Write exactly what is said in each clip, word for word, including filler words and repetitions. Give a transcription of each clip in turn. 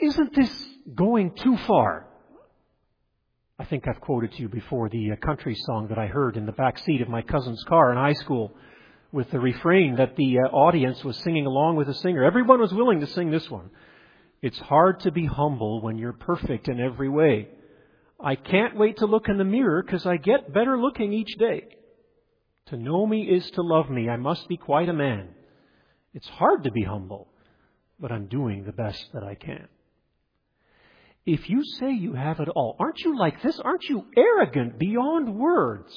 isn't this going too far? I think I've quoted to you before the uh, country song that I heard in the back seat of my cousin's car in high school, with the refrain that the uh, audience was singing along with the singer. Everyone was willing to sing this one. It's hard to be humble when you're perfect in every way. I can't wait to look in the mirror because I get better looking each day. To know me is to love me. I must be quite a man. It's hard to be humble, but I'm doing the best that I can. If you say you have it all, aren't you like this? Aren't you arrogant beyond words?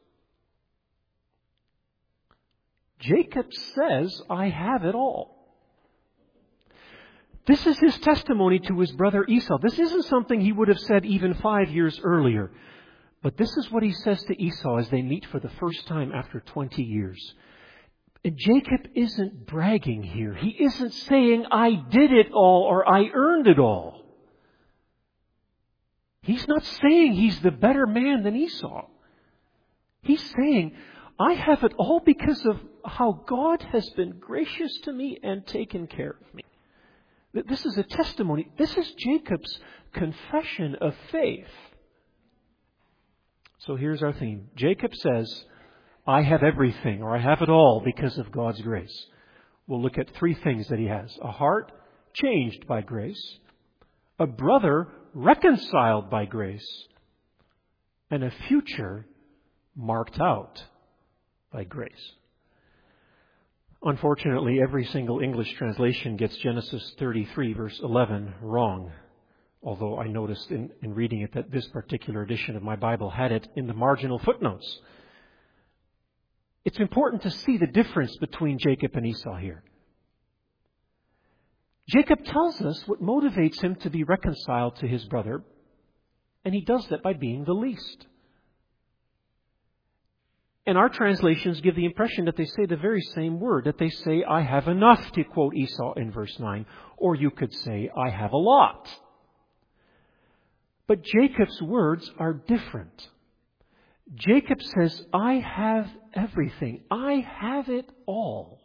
Jacob says, I have it all. This is his testimony to his brother Esau. This isn't something he would have said even five years earlier. But this is what he says to Esau as they meet for the first time after twenty years. And Jacob isn't bragging here. He isn't saying, I did it all or I earned it all. He's not saying he's the better man than Esau. He's saying, I have it all because of how God has been gracious to me and taken care of me. This is a testimony. This is Jacob's confession of faith. So here's our theme. Jacob says, I have everything, or I have it all because of God's grace. We'll look at three things that he has. A heart changed by grace, a brother reconciled by grace, and a future marked out by grace. Unfortunately, every single English translation gets Genesis thirty-three, verse eleven, wrong. Although I noticed in, in reading it that this particular edition of my Bible had it in the marginal footnotes. It's important to see the difference between Jacob and Esau here. Jacob tells us what motivates him to be reconciled to his brother, and he does that by being the least. And our translations give the impression that they say the very same word, that they say, I have enough, to quote Esau in verse nine. Or you could say, I have a lot. But Jacob's words are different. Jacob says, I have everything. I have it all.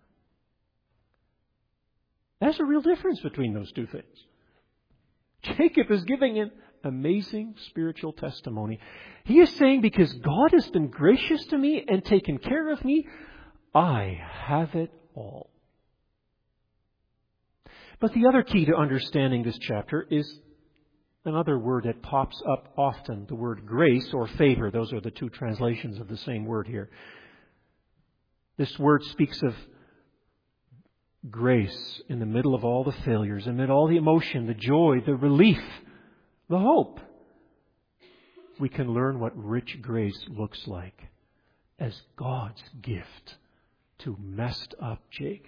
There's a real difference between those two things. Jacob is giving an amazing spiritual testimony. He is saying, because God has been gracious to me and taken care of me, I have it all. But the other key to understanding this chapter is another word that pops up often, the word grace or favor. Those are the two translations of the same word here. This word speaks of grace in the middle of all the failures, amid all the emotion, the joy, the relief, the hope. We can learn what rich grace looks like as God's gift to messed up Jacob.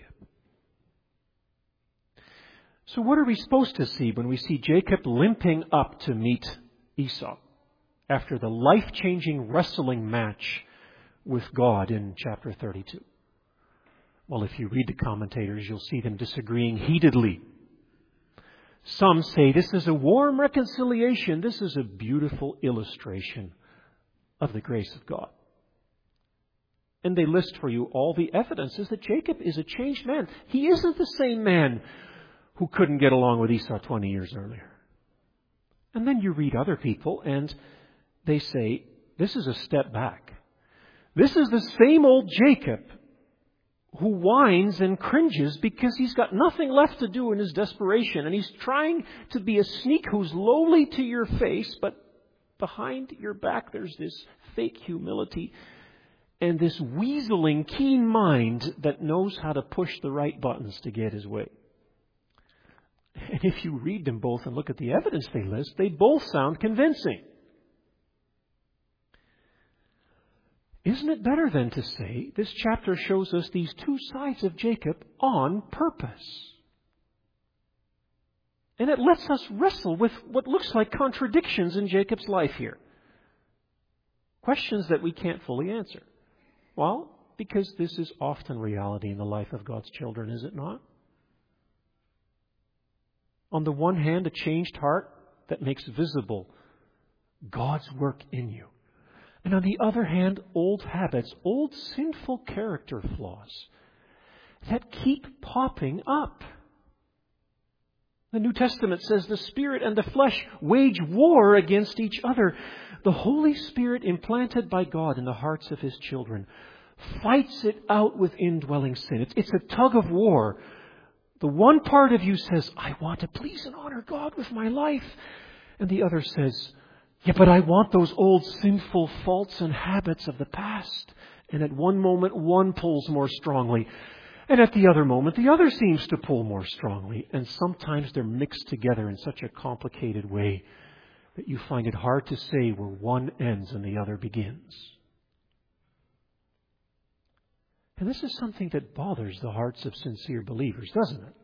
So what are we supposed to see when we see Jacob limping up to meet Esau after the life-changing wrestling match with God in chapter thirty-two? Well, if you read the commentators, you'll see them disagreeing heatedly. Some say this is a warm reconciliation. This is a beautiful illustration of the grace of God. And they list for you all the evidences that Jacob is a changed man. He isn't the same man who couldn't get along with Esau twenty years earlier. And then you read other people and they say, this is a step back. This is the same old Jacob who whines and cringes because he's got nothing left to do in his desperation. And he's trying to be a sneak who's lowly to your face, but behind your back there's this fake humility and this weaseling, keen mind that knows how to push the right buttons to get his way. And if you read them both and look at the evidence they list, they both sound convincing. Isn't it better then to say this chapter shows us these two sides of Jacob on purpose? And it lets us wrestle with what looks like contradictions in Jacob's life here. Questions that we can't fully answer. Well, because this is often reality in the life of God's children, is it not? On the one hand, a changed heart that makes visible God's work in you. And on the other hand, old habits, old sinful character flaws that keep popping up. The New Testament says the Spirit and the flesh wage war against each other. The Holy Spirit, implanted by God in the hearts of His children, fights it out with indwelling sin. It's, it's a tug of war. The one part of you says, I want to please and honor God with my life. And the other says, yeah, but I want those old sinful faults and habits of the past. And at one moment, one pulls more strongly. And at the other moment, the other seems to pull more strongly. And sometimes they're mixed together in such a complicated way that you find it hard to say where one ends and the other begins. And this is something that bothers the hearts of sincere believers, doesn't it?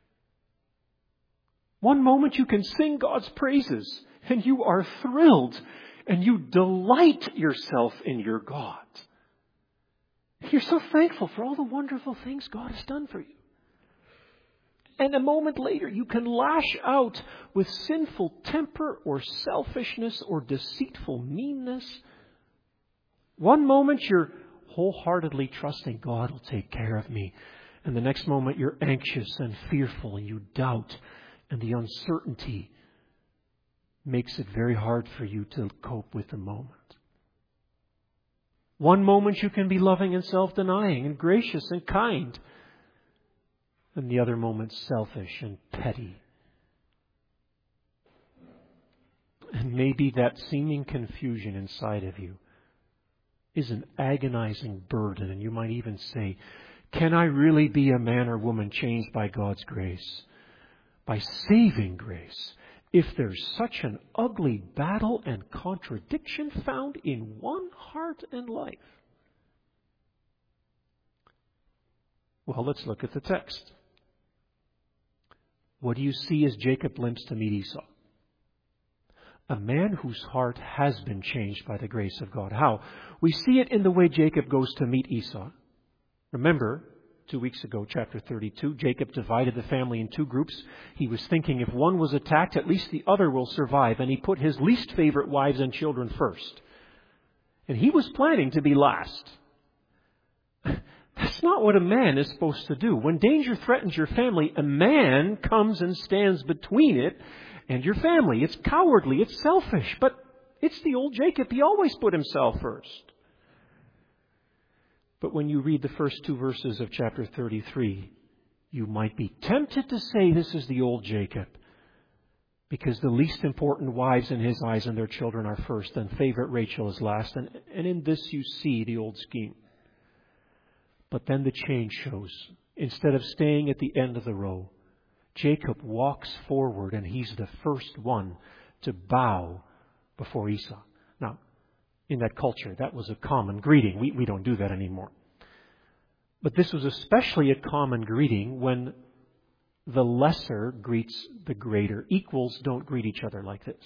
One moment you can sing God's praises and you are thrilled and you delight yourself in your God. You're so thankful for all the wonderful things God has done for you. And a moment later, you can lash out with sinful temper or selfishness or deceitful meanness. One moment you're wholeheartedly trusting God will take care of me. And the next moment you're anxious and fearful and you doubt. And the uncertainty makes it very hard for you to cope with the moment. One moment you can be loving and self-denying and gracious and kind. And the other moment selfish and petty. And maybe that seeming confusion inside of you is an agonizing burden. And you might even say, can I really be a man or woman changed by God's grace? By saving grace? If there's such an ugly battle and contradiction found in one heart and life? Well, let's look at the text. What do you see as Jacob limps to meet Esau? A man whose heart has been changed by the grace of God. How? We see it in the way Jacob goes to meet Esau. Remember, two weeks ago, chapter thirty-two, Jacob divided the family in two groups. He was thinking if one was attacked, at least the other will survive. And he put his least favorite wives and children first. And he was planning to be last. That's not what a man is supposed to do. When danger threatens your family, a man comes and stands between it and your family. It's cowardly, it's selfish, but it's the old Jacob. He always put himself first. But when you read the first two verses of chapter thirty-three, you might be tempted to say this is the old Jacob, because the least important wives in his eyes and their children are first, and favorite Rachel is last. And, and in this you see the old scheme. But then the change shows. Instead of staying at the end of the row, Jacob walks forward and he's the first one to bow before Esau. Now, in that culture, that was a common greeting. We, we don't do that anymore. But this was especially a common greeting when the lesser greets the greater. Equals don't greet each other like this.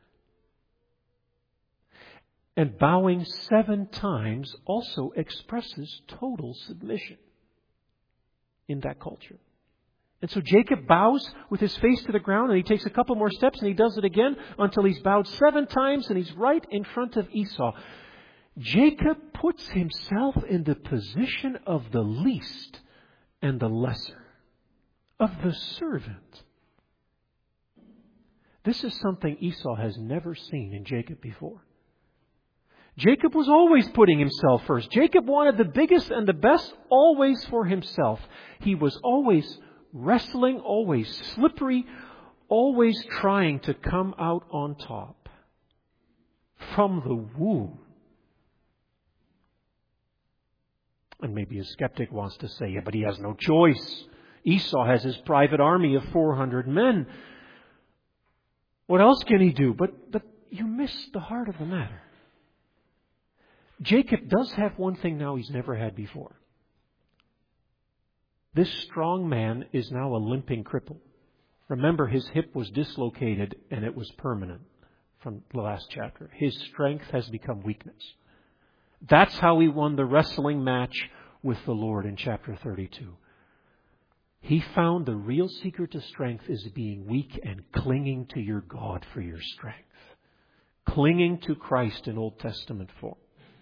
And bowing seven times also expresses total submission in that culture. And so Jacob bows with his face to the ground, and he takes a couple more steps, and he does it again until he's bowed seven times, and he's right in front of Esau. Jacob puts himself in the position of the least and the lesser, of the servant. This is something Esau has never seen in Jacob before. Jacob was always putting himself first. Jacob wanted the biggest and the best always for himself. He was always wrestling, always slippery, always trying to come out on top. From the womb. And maybe a skeptic wants to say, yeah, but he has no choice. Esau has his private army of four hundred men. What else can he do? But, but you miss the heart of the matter. Jacob does have one thing now he's never had before. This strong man is now a limping cripple. Remember, his hip was dislocated and it was permanent from the last chapter. His strength has become weakness. That's how he won the wrestling match with the Lord in chapter thirty-two. He found the real secret to strength is being weak and clinging to your God for your strength. Clinging to Christ in Old Testament form.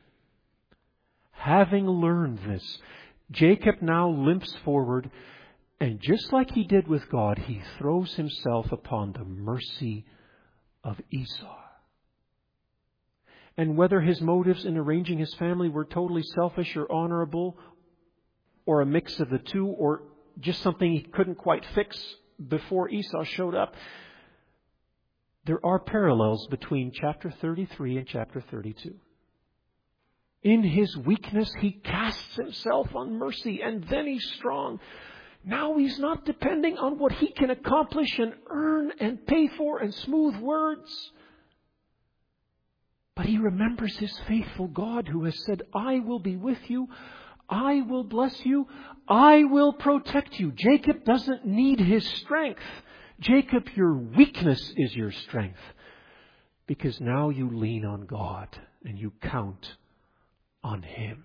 Having learned this, Jacob now limps forward And just like he did with God, he throws himself upon the mercy of Esau. And whether his motives in arranging his family were totally selfish or honorable, or a mix of the two, or just something he couldn't quite fix before Esau showed up, there are parallels between chapter thirty-three and chapter thirty-two. In his weakness, he casts himself on mercy, and then he's strong. Now he's not depending on what he can accomplish and earn and pay for and smooth words. But he remembers his faithful God who has said, I will be with you. I will bless you. I will protect you. Jacob doesn't need his strength. Jacob, your weakness is your strength. Because now you lean on God and you count on Him.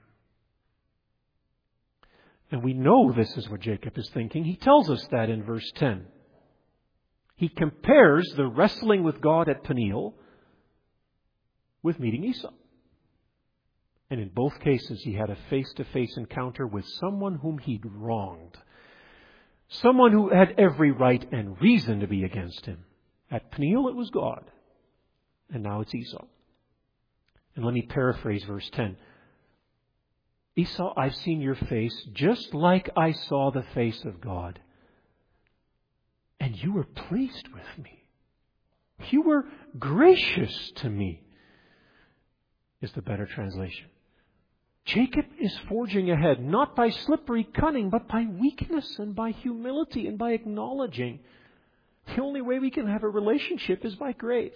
And we know this is what Jacob is thinking. He tells us that in verse ten. He compares the wrestling with God at Peniel with meeting Esau. And in both cases, he had a face-to-face encounter with someone whom he'd wronged. Someone who had every right and reason to be against him. At Peniel, it was God. And now it's Esau. And let me paraphrase verse ten. Esau, I've seen your face just like I saw the face of God. And you were pleased with me. You were gracious to me, is the better translation. Jacob is forging ahead, not by slippery cunning, but by weakness and by humility and by acknowledging the only way we can have a relationship is by grace.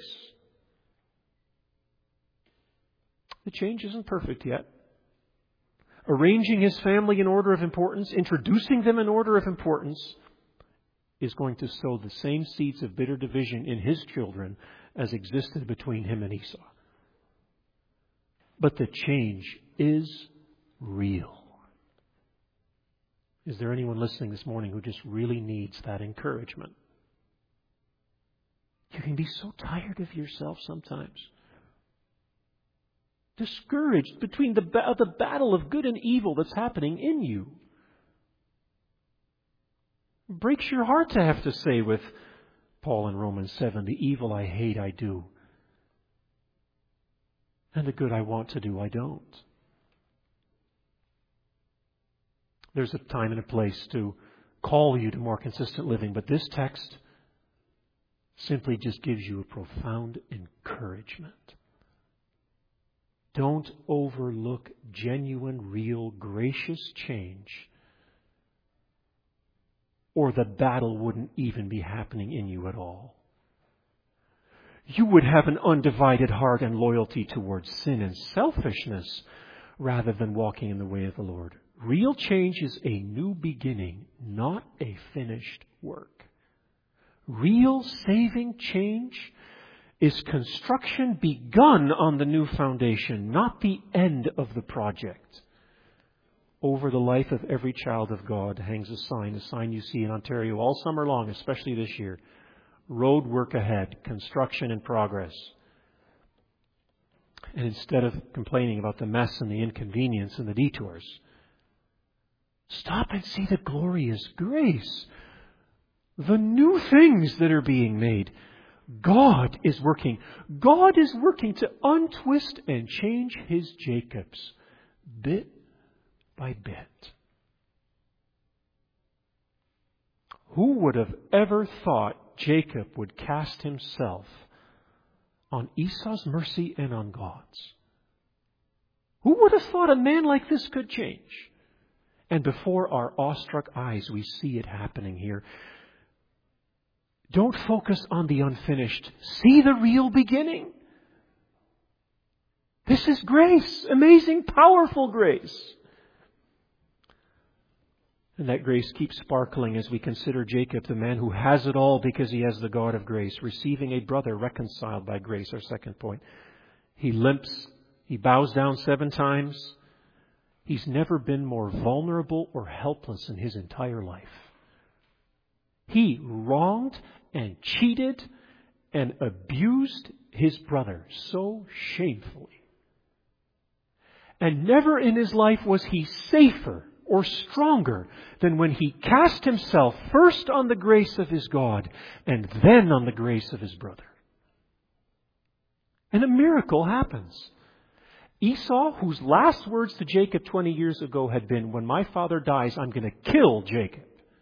The change isn't perfect yet. Arranging his family in order of importance, introducing them in order of importance, is going to sow the same seeds of bitter division in his children as existed between him and Esau. But the change is real. Is there anyone listening this morning who just really needs that encouragement? You can be so tired of yourself sometimes. Discouraged between the, ba- the battle of good and evil that's happening in you. It breaks your heart to have to say with Paul in Romans seven, the evil I hate I do, and the good I want to do I don't. There's a time and a place to call you to more consistent living, but this text simply just gives you a profound encouragement. Don't overlook genuine, real, gracious change, or the battle wouldn't even be happening in you at all. You would have an undivided heart and loyalty towards sin and selfishness rather than walking in the way of the Lord. Real change is a new beginning, not a finished work. Real saving change is construction begun on the new foundation, not the end of the project. Over the life of every child of God hangs a sign, a sign you see in Ontario all summer long, especially this year. Road work ahead, construction in progress. And instead of complaining about the mess and the inconvenience and the detours, stop and see the glorious grace. The new things that are being made. God is working. God is working to untwist and change his Jacobs bit by bit. Who would have ever thought Jacob would cast himself on Esau's mercy and on God's? Who would have thought a man like this could change? And before our awestruck eyes, we see it happening here. Don't focus on the unfinished. See the real beginning. This is grace. Amazing, powerful grace. And that grace keeps sparkling as we consider Jacob, the man who has it all because he has the God of grace, receiving a brother reconciled by grace, our second point. He limps. He bows down seven times. He's never been more vulnerable or helpless in his entire life. He wronged and cheated and abused his brother so shamefully. And never in his life was he safer or stronger than when he cast himself first on the grace of his God and then on the grace of his brother. And a miracle happens. Esau, whose last words to Jacob twenty years ago had been, when my father dies, I'm going to kill Jacob,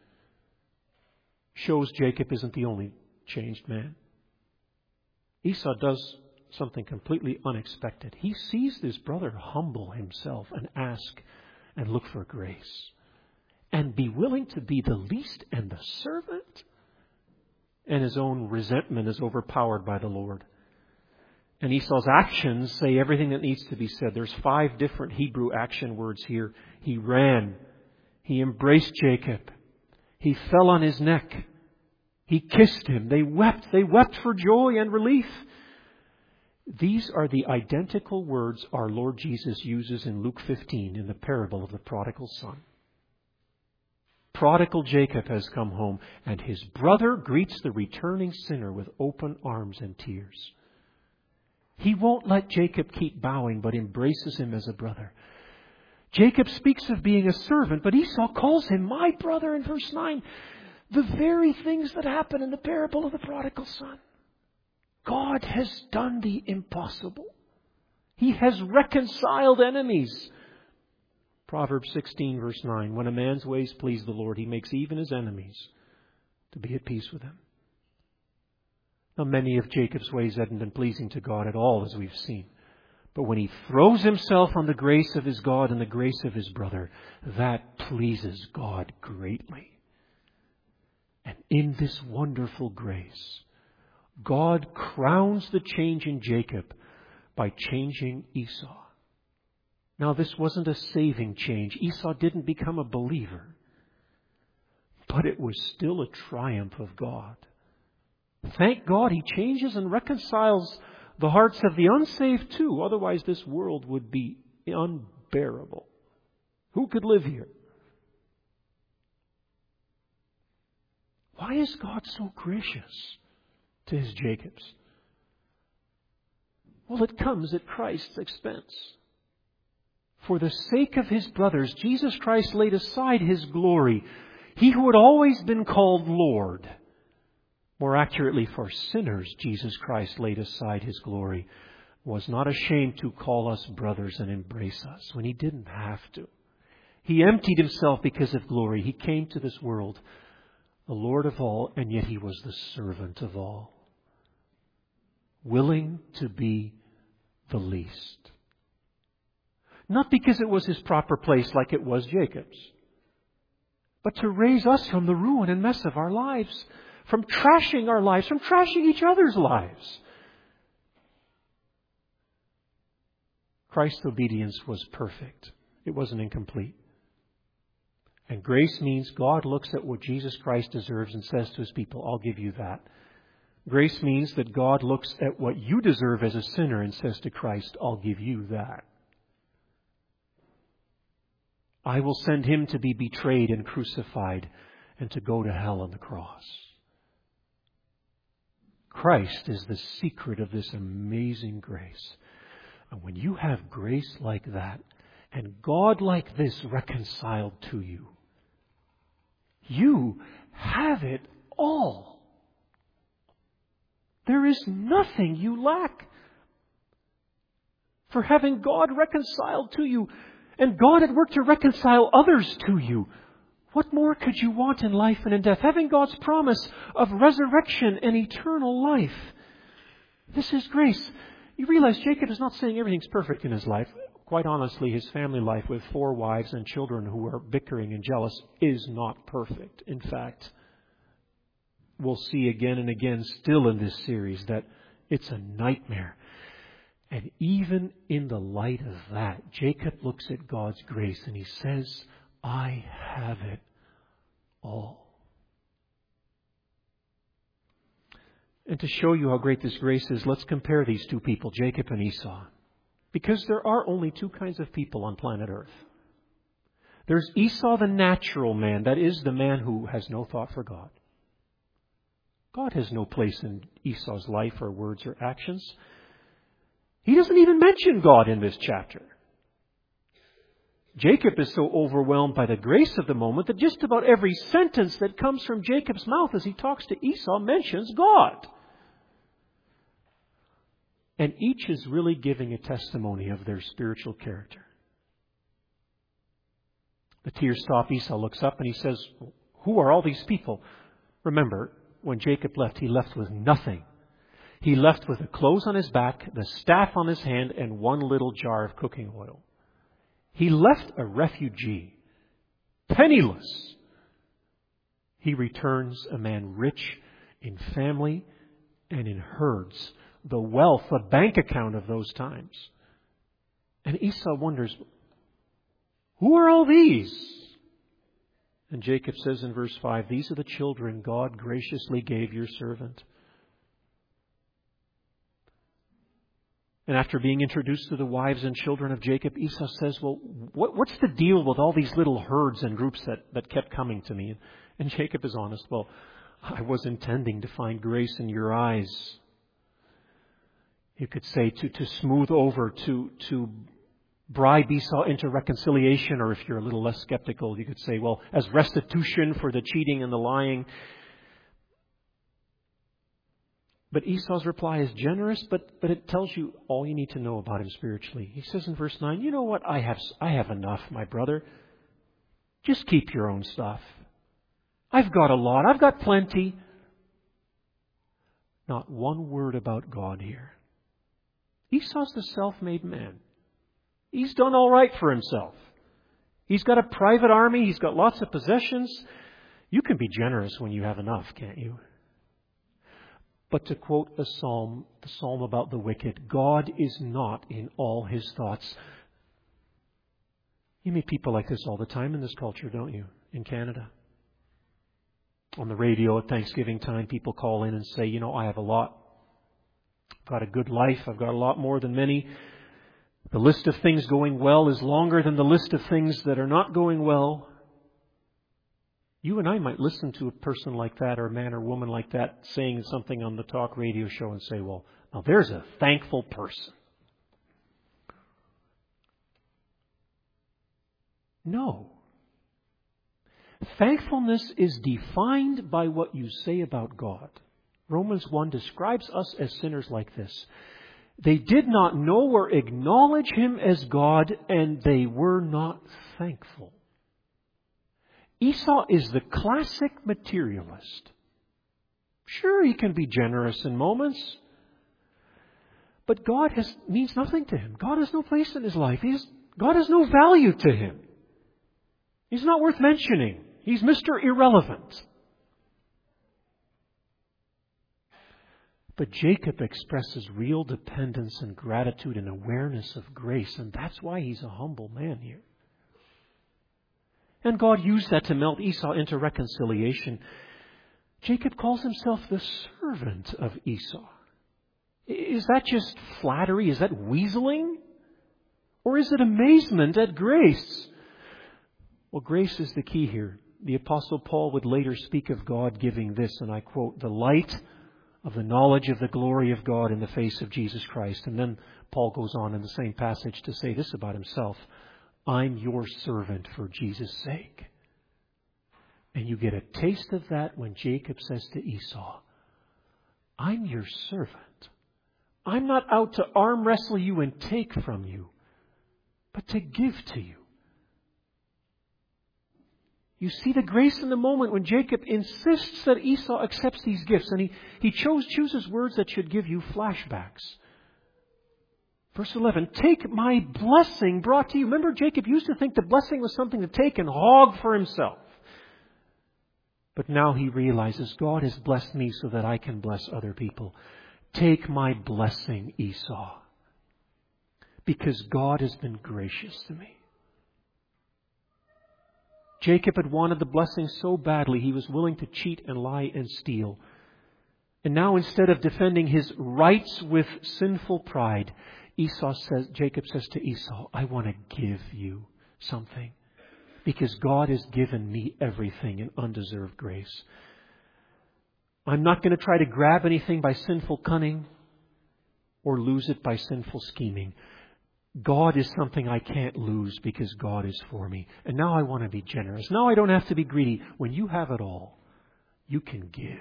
shows Jacob isn't the only changed man. Esau does something completely unexpected. He sees his brother humble himself and ask and look for grace and be willing to be the least and the servant. And his own resentment is overpowered by the Lord. And Esau's actions say everything that needs to be said. There's five different Hebrew action words here. He ran. He embraced Jacob. He fell on his neck. He kissed him. They wept. They wept for joy and relief. These are the identical words our Lord Jesus uses in Luke fifteen in the parable of the prodigal son. Prodigal Jacob has come home, and his brother greets the returning sinner with open arms and tears. He won't let Jacob keep bowing, but embraces him as a brother. Jacob speaks of being a servant, but Esau calls him my brother in verse nine. The very things that happen in the parable of the prodigal son. God has done the impossible. He has reconciled enemies. Proverbs sixteen verse nine. When a man's ways please the Lord, he makes even his enemies to be at peace with him. Now, many of Jacob's ways hadn't been pleasing to God at all, as we've seen. But when he throws himself on the grace of his God and the grace of his brother, that pleases God greatly. And in this wonderful grace, God crowns the change in Jacob by changing Esau. Now, this wasn't a saving change. Esau didn't become a believer. But it was still a triumph of God. Thank God he changes and reconciles the hearts of the unsaved too. Otherwise, this world would be unbearable. Who could live here? Why is God so gracious to his Jacobs? Well, it comes at Christ's expense. For the sake of his brothers, Jesus Christ laid aside his glory. He who had always been called Lord. More accurately, for sinners, Jesus Christ laid aside his glory, was not ashamed to call us brothers and embrace us when he didn't have to. He emptied himself because of glory. He came to this world, the Lord of all, and yet he was the servant of all. Willing to be the least. Not because it was his proper place like it was Jacob's, but to raise us from the ruin and mess of our lives, from trashing our lives, from trashing each other's lives. Christ's obedience was perfect. It wasn't incomplete. And grace means God looks at what Jesus Christ deserves and says to his people, I'll give you that. Grace means that God looks at what you deserve as a sinner and says to Christ, I'll give you that. I will send him to be betrayed and crucified and to go to hell on the cross. Christ is the secret of this amazing grace. And when you have grace like that, and God like this reconciled to you, you have it all. There is nothing you lack. For having God reconciled to you, and God at work to reconcile others to you, what more could you want in life and in death? Having God's promise of resurrection and eternal life. This is grace. You realize Jacob is not saying everything's perfect in his life. Quite honestly, his family life with four wives and children who are bickering and jealous is not perfect. In fact, we'll see again and again still in this series that it's a nightmare. And even in the light of that, Jacob looks at God's grace and he says, I have it all. And to show you how great this grace is, let's compare these two people, Jacob and Esau. Because there are only two kinds of people on planet Earth. There's Esau, the natural man, that is the man who has no thought for God. God has no place in Esau's life or words or actions. He doesn't even mention God in this chapter. Jacob is so overwhelmed by the grace of the moment that just about every sentence that comes from Jacob's mouth as he talks to Esau mentions God. And each is really giving a testimony of their spiritual character. The tears stop. Esau looks up and he says, who are all these people? Remember, when Jacob left, he left with nothing. He left with the clothes on his back, the staff on his hand, and one little jar of cooking oil. He left a refugee, penniless. He returns a man rich in family and in herds, the wealth, the bank account of those times. And Esau wonders, who are all these? And Jacob says in verse five, these are the children God graciously gave your servant. And after being introduced to the wives and children of Jacob, Esau says, well, what, what's the deal with all these little herds and groups that, that kept coming to me? And Jacob is honest. Well, I was intending to find grace in your eyes. You could say to, to smooth over, to, to bribe Esau into reconciliation, or if you're a little less skeptical, you could say, well, as restitution for the cheating and the lying. But Esau's reply is generous, but, but it tells you all you need to know about him spiritually. He says in verse nine, you know what? I have, I have enough, my brother. Just keep your own stuff. I've got a lot. I've got plenty. Not one word about God here. Esau's the self-made man. He's done all right for himself. He's got a private army. He's got lots of possessions. You can be generous when you have enough, can't you? But to quote a psalm, the psalm about the wicked, God is not in all his thoughts. You meet people like this all the time in this culture, don't you? In Canada. On the radio at Thanksgiving time, people call in and say, you know, I have a lot. I've got a good life. I've got a lot more than many. The list of things going well is longer than the list of things that are not going well. You and I might listen to a person like that, or a man or woman like that, saying something on the talk radio show and say, well, now there's a thankful person. No. Thankfulness is defined by what you say about God. Romans one describes us as sinners like this. They did not know or acknowledge Him as God, and they were not thankful. Esau is the classic materialist. Sure, he can be generous in moments, but God has, means nothing to him. God has no place in his life. He has, God has no value to him. He's not worth mentioning. He's Mister Irrelevant. But Jacob expresses real dependence and gratitude and awareness of grace, and that's why he's a humble man here. And God used that to melt Esau into reconciliation. Jacob calls himself the servant of Esau. Is that just flattery? Is that weaseling? Or is it amazement at grace? Well, grace is the key here. The Apostle Paul would later speak of God giving this, and I quote, the light of the knowledge of the glory of God in the face of Jesus Christ. And then Paul goes on in the same passage to say this about himself. I'm your servant for Jesus' sake. And you get a taste of that when Jacob says to Esau, I'm your servant. I'm not out to arm wrestle you and take from you, but to give to you. You see the grace in the moment when Jacob insists that Esau accepts these gifts. And he, he chose, chooses words that should give you flashbacks. Verse eleven, take my blessing brought to you. Remember, Jacob used to think the blessing was something to take and hog for himself. But now he realizes God has blessed me so that I can bless other people. Take my blessing, Esau, because God has been gracious to me. Jacob had wanted the blessing so badly he was willing to cheat and lie and steal. And now instead of defending his rights with sinful pride, Esau says, Jacob says to Esau, I want to give you something because God has given me everything in undeserved grace. I'm not going to try to grab anything by sinful cunning or lose it by sinful scheming. God is something I can't lose because God is for me. And now I want to be generous. Now I don't have to be greedy. When you have it all, you can give.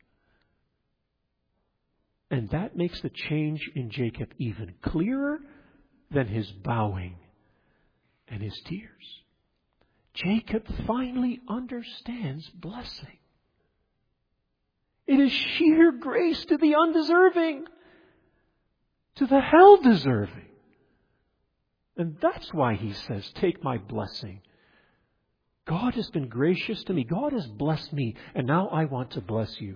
And that makes the change in Jacob even clearer than his bowing and his tears. Jacob finally understands blessing. It is sheer grace to the undeserving, to the hell-deserving. And that's why he says, take my blessing. God has been gracious to me. God has blessed me. And now I want to bless you.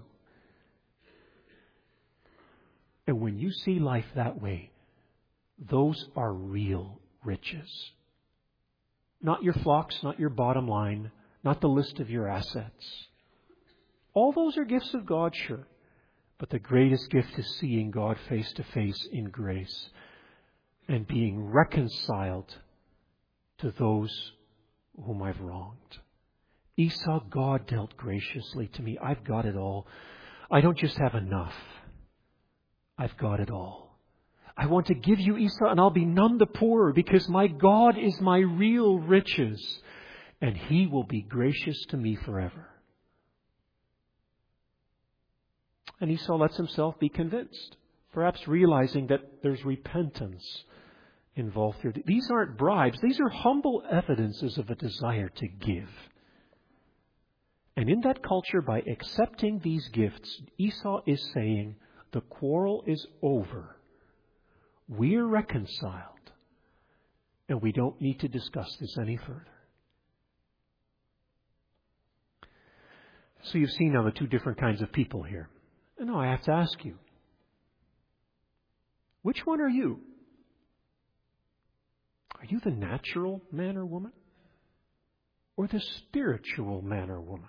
And when you see life that way, those are real riches. Not your flocks, not your bottom line, not the list of your assets. All those are gifts of God, sure. But the greatest gift is seeing God face to face in grace and being reconciled to those whom I've wronged. Esau, God dealt graciously to me. I've got it all. I don't just have enough. I've got it all. I want to give you, Esau, and I'll be none the poorer because my God is my real riches, and He will be gracious to me forever. And Esau lets himself be convinced, perhaps realizing that there's repentance involved here. These aren't bribes. These are humble evidences of a desire to give. And in that culture, by accepting these gifts, Esau is saying, the quarrel is over. We're reconciled. And we don't need to discuss this any further. So you've seen now the two different kinds of people here. And now I have to ask you, which one are you? Are you the natural man or woman? Or the spiritual man or woman?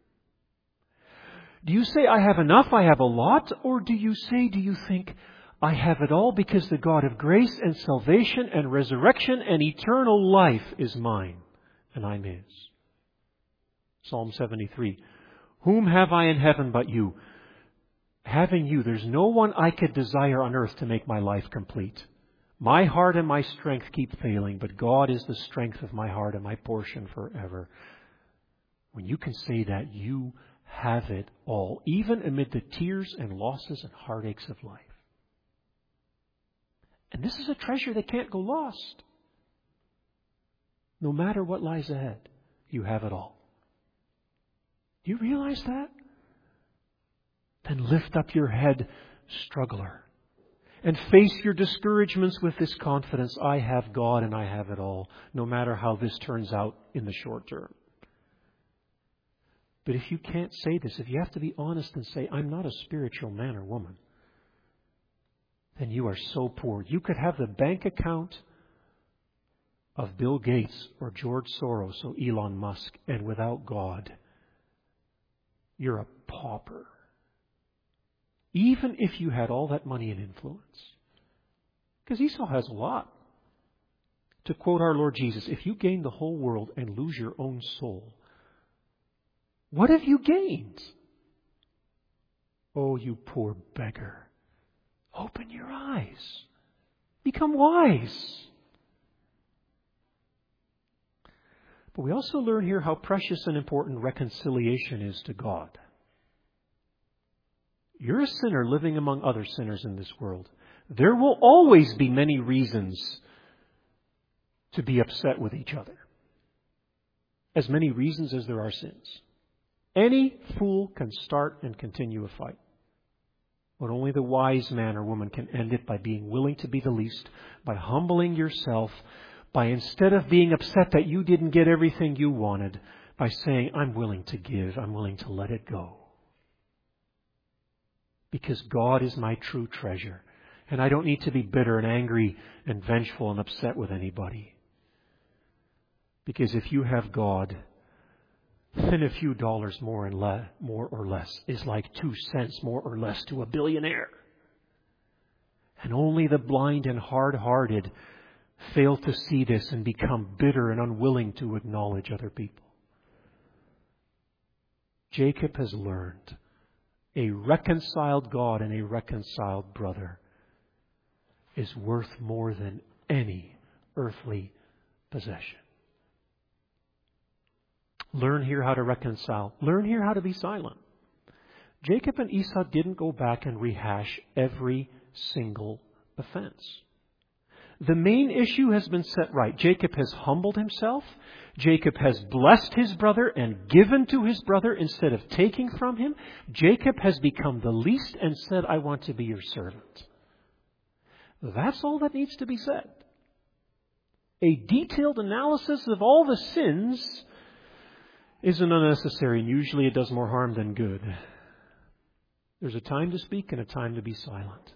Do you say, I have enough, I have a lot? Or do you say, do you think, I have it all because the God of grace and salvation and resurrection and eternal life is mine and I'm His? Psalm seventy-three. Whom have I in heaven but you? Having you, there's no one I could desire on earth to make my life complete. My heart and my strength keep failing, but God is the strength of my heart and my portion forever. When you can say that, you have it all, even amid the tears and losses and heartaches of life. And this is a treasure that can't go lost. No matter what lies ahead, you have it all. Do you realize that? Then lift up your head, struggler, and face your discouragements with this confidence. I have God and I have it all, no matter how this turns out in the short term. But if you can't say this, if you have to be honest and say, I'm not a spiritual man or woman, then you are so poor. You could have the bank account of Bill Gates or George Soros or Elon Musk, and without God, you're a pauper. Even if you had all that money and influence. Because Esau has a lot. To quote our Lord Jesus, if you gain the whole world and lose your own soul, what have you gained? Oh, you poor beggar. Open your eyes. Become wise. But we also learn here how precious and important reconciliation is to God. You're a sinner living among other sinners in this world. There will always be many reasons to be upset with each other. As many reasons as there are sins. Any fool can start and continue a fight. But only the wise man or woman can end it by being willing to be the least, by humbling yourself, by instead of being upset that you didn't get everything you wanted, by saying, I'm willing to give, I'm willing to let it go. Because God is my true treasure. And I don't need to be bitter and angry and vengeful and upset with anybody. Because if you have God, then a few dollars more and le- more or less is like two cents more or less to a billionaire. And only the blind and hard-hearted fail to see this and become bitter and unwilling to acknowledge other people. Jacob has learned a reconciled God and a reconciled brother is worth more than any earthly possession. Learn here how to reconcile. Learn here how to be silent. Jacob and Esau didn't go back and rehash every single offense. The main issue has been set right. Jacob has humbled himself. Jacob has blessed his brother and given to his brother instead of taking from him. Jacob has become the least and said, I want to be your servant. That's all that needs to be said. A detailed analysis of all the sins isn't unnecessary, and usually it does more harm than good. There's a time to speak and a time to be silent.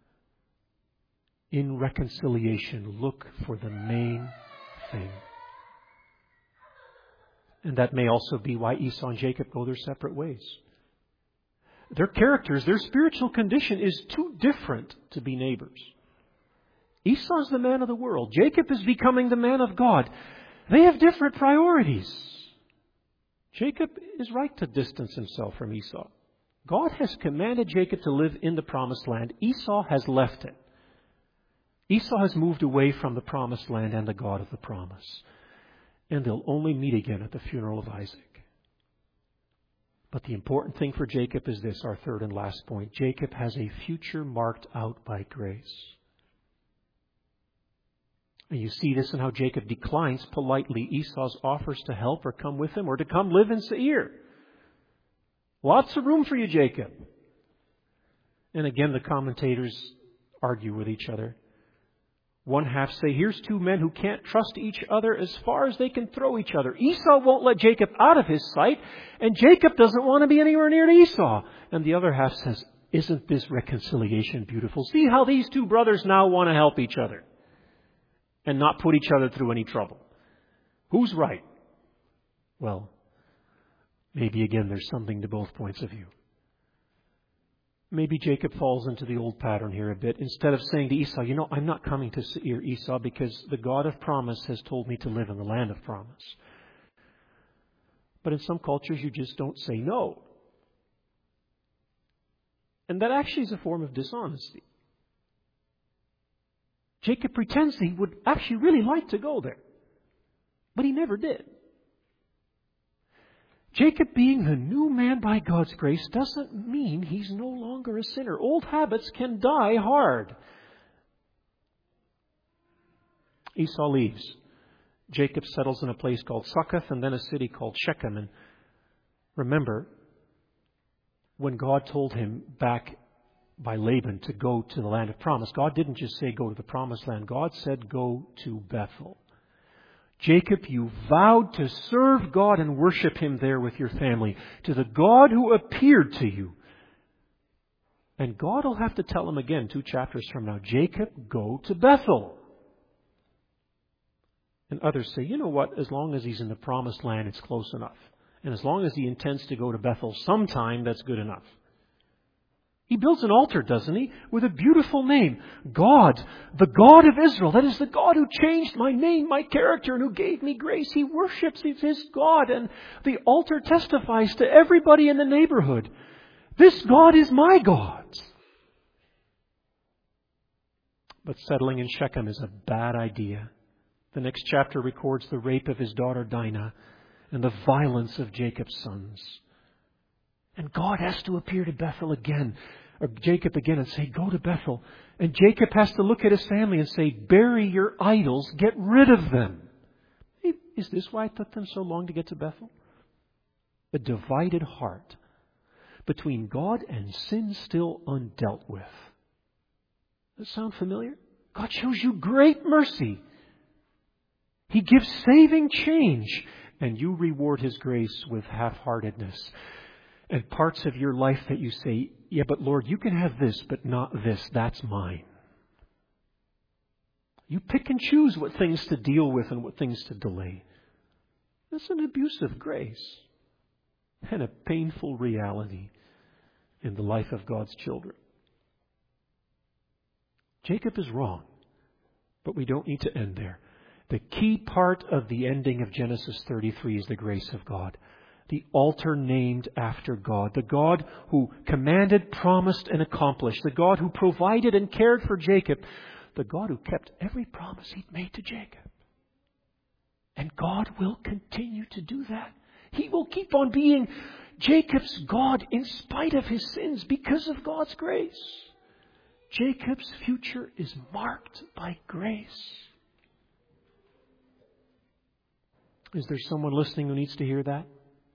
In reconciliation, look for the main thing. And that may also be why Esau and Jacob go their separate ways. Their characters, their spiritual condition is too different to be neighbors. Esau is the man of the world. Jacob is becoming the man of God. They have different priorities. Jacob is right to distance himself from Esau. God has commanded Jacob to live in the promised land. Esau has left it. Esau has moved away from the promised land and the God of the promise. And they'll only meet again at the funeral of Isaac. But the important thing for Jacob is this, our third and last point. Jacob has a future marked out by grace. And you see this in how Jacob declines politely Esau's offers to help or come with him or to come live in Seir. Lots of room for you, Jacob. And again, the commentators argue with each other. One half say, here's two men who can't trust each other as far as they can throw each other. Esau won't let Jacob out of his sight, and Jacob doesn't want to be anywhere near to Esau. And the other half says, isn't this reconciliation beautiful? See how these two brothers now want to help each other and not put each other through any trouble. Who's right? Well, maybe again there's something to both points of view. Maybe Jacob falls into the old pattern here a bit. Instead of saying to Esau, you know, I'm not coming to Seir, Esau, because the God of promise has told me to live in the land of promise. But in some cultures, you just don't say no. And that actually is a form of dishonesty. Jacob pretends he would actually really like to go there. But he never did. Jacob being the new man by God's grace doesn't mean he's no longer a sinner. Old habits can die hard. Esau leaves. Jacob settles in a place called Succoth and then a city called Shechem. And remember, when God told him back by Laban to go to the land of promise, God didn't just say go to the promised land. God said go to Bethel. Jacob, you vowed to serve God and worship Him there with your family, to the God who appeared to you. And God will have to tell him again two chapters from now, Jacob, go to Bethel. And others say, you know what, as long as he's in the promised land, it's close enough. And as long as he intends to go to Bethel sometime, that's good enough. He builds an altar, doesn't he, with a beautiful name. God, the God of Israel. That is the God who changed my name, my character, and who gave me grace. He worships his God, and the altar testifies to everybody in the neighborhood. This God is my God. But settling in Shechem is a bad idea. The next chapter records the rape of his daughter Dinah and the violence of Jacob's sons. And God has to appear to Bethel again, or Jacob again, and say, go to Bethel. And Jacob has to look at his family and say, bury your idols, get rid of them. Is this why it took them so long to get to Bethel? A divided heart between God and sin still undealt with. Does that sound familiar? God shows you great mercy. He gives saving change, and you reward His grace with half-heartedness. And parts of your life that you say, yeah, but Lord, you can have this, but not this. That's mine. You pick and choose what things to deal with and what things to delay. That's an abuse of grace and a painful reality in the life of God's children. Jacob is wrong, but we don't need to end there. The key part of the ending of Genesis thirty-three is the grace of God. The altar named after God. The God who commanded, promised, and accomplished. The God who provided and cared for Jacob the God who kept every promise He'd made to Jacob. And God will continue to do that. He will keep on being Jacob's God in spite of his sins because of God's grace. Jacob's future is marked by grace. Is there someone listening who needs to hear that?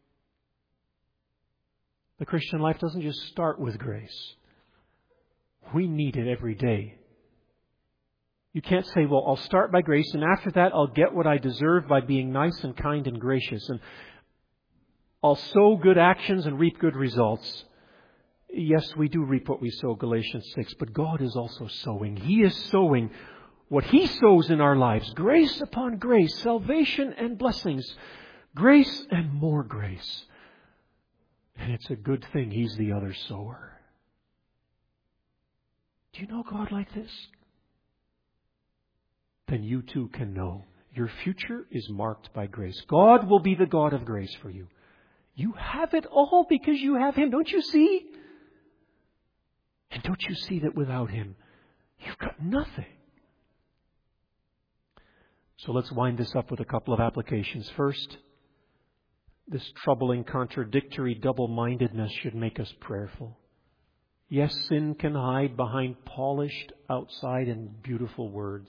The Christian life doesn't just start with grace. We need it every day. You can't say, well, I'll start by grace and after that I'll get what I deserve by being nice and kind and gracious. And I'll sow good actions and reap good results. Yes, we do reap what we sow, Galatians six, but God is also sowing. He is sowing what He sows in our lives. Grace upon grace, salvation and blessings. Grace and more grace. And it's a good thing He's the other sower. Do you know God like this? Then you too can know your future is marked by grace. God will be the God of grace for you. You have it all because you have Him. Don't you see? And don't you see that without Him, you've got nothing? So let's wind this up with a couple of applications. First, this troubling, contradictory double-mindedness should make us prayerful. Yes, sin can hide behind polished outside and beautiful words.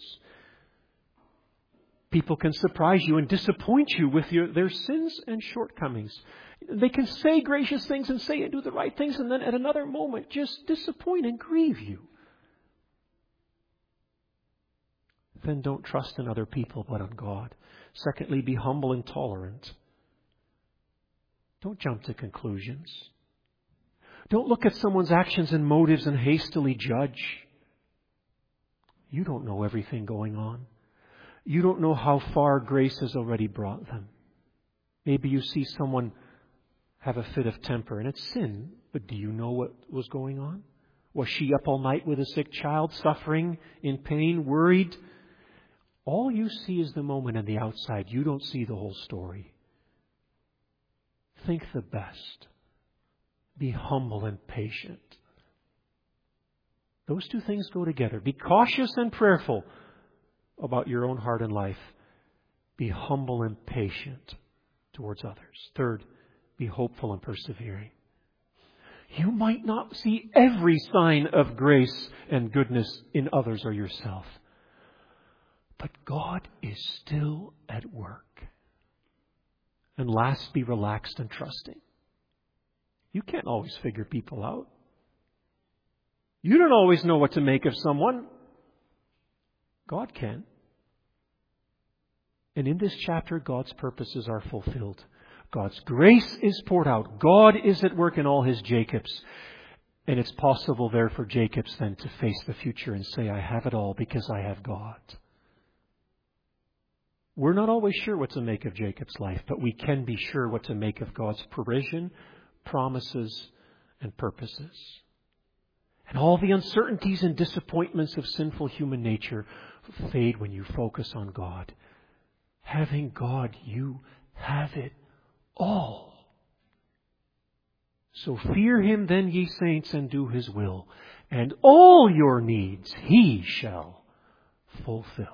People can surprise you and disappoint you with your, their sins and shortcomings. They can say gracious things and say and do the right things, and then at another moment just disappoint and grieve you. Then don't trust in other people but on God. Secondly, be humble and tolerant. Don't jump to conclusions. Don't look at someone's actions and motives and hastily judge. You don't know everything going on. You don't know how far grace has already brought them. Maybe you see someone have a fit of temper and it's sin, but do you know what was going on? Was she up all night with a sick child, suffering, in pain, worried? All you see is the moment on the outside. You don't see the whole story. Think the best. Be humble and patient. Those two things go together. Be cautious and prayerful about your own heart and life. Be humble and patient towards others. Third, be hopeful and persevering. You might not see every sign of grace and goodness in others or yourself, but God is still at work. And last, be relaxed and trusting. You can't always figure people out. You don't always know what to make of someone. God can. And in this chapter, God's purposes are fulfilled. God's grace is poured out. God is at work in all His Jacobs. And it's possible there for Jacobs then to face the future and say, I have it all because I have God. We're not always sure what to make of Jacob's life, but we can be sure what to make of God's provision, promises, and purposes. And all the uncertainties and disappointments of sinful human nature fade when you focus on God. Having God, you have it all. So fear Him then, ye saints, and do His will, and all your needs He shall fulfill.